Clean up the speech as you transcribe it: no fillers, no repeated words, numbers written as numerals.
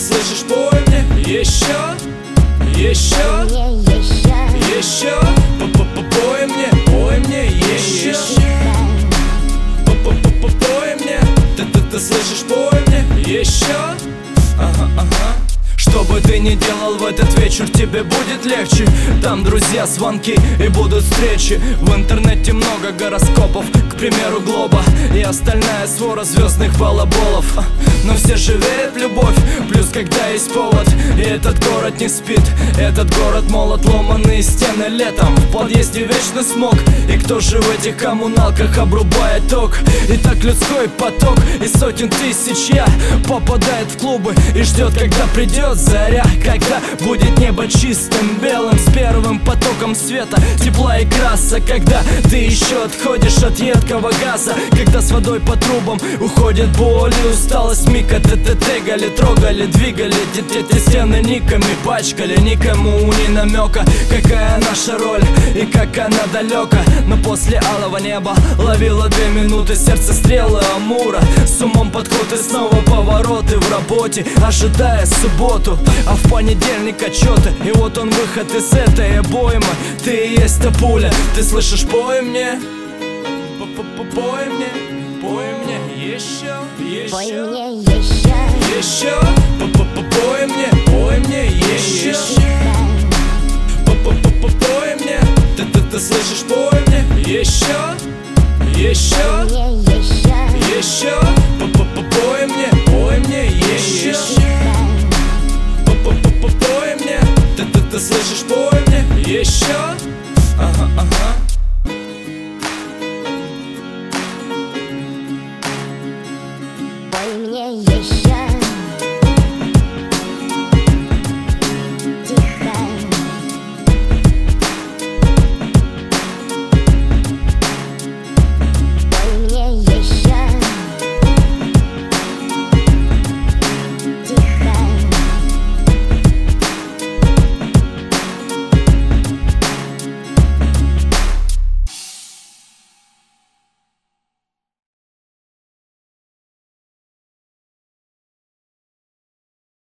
слышишь, пой мне еще, еще, еще. Пой мне еще. Пой мне, ты слышишь, пой мне еще. Ага, ага. Что бы ты ни делал в этот вечер, тебе будет легче. Там друзья, звонки и будут встречи. В интернете много гороскопов, к примеру, Глоба и остальная свора звездных балаболов. Но все же верят в любовь, плюс когда есть повод. И этот город не спит, этот город молод, ломаные стены летом. В подъезде вечный смог, и кто же в этих коммуналках обрубает ток? И так людской поток из сотен тысяч я попадает в клубы и ждет, когда придет заря, когда будет небо чистым белым, с первым потоком света, тепла и краса. Когда ты еще отходишь от едкого газа, когда с водой по трубам уходит боль и усталость. Мика тегали, трогали, двигали эти стены никами, пачкали, никому ни намека. Какая наша роль и как она далека. Но после алого неба ловила 2 минуты, сердце стрелы Амура. С умом подход и снова повороты в работе, ожидая субботу, а в понедельник отчеты. И вот он выход из этой обоймы. Ты и есть та пуля, ты слышишь, пой мне. Пой мне, пой мне еще, еще, еще. Пой мне еще. Пой мне, ты слышишь, пой мне еще, еще, еще. Пой мне еще. Пой мне, ты слышишь, пой мне еще. Ага, ага. Пой мне еще.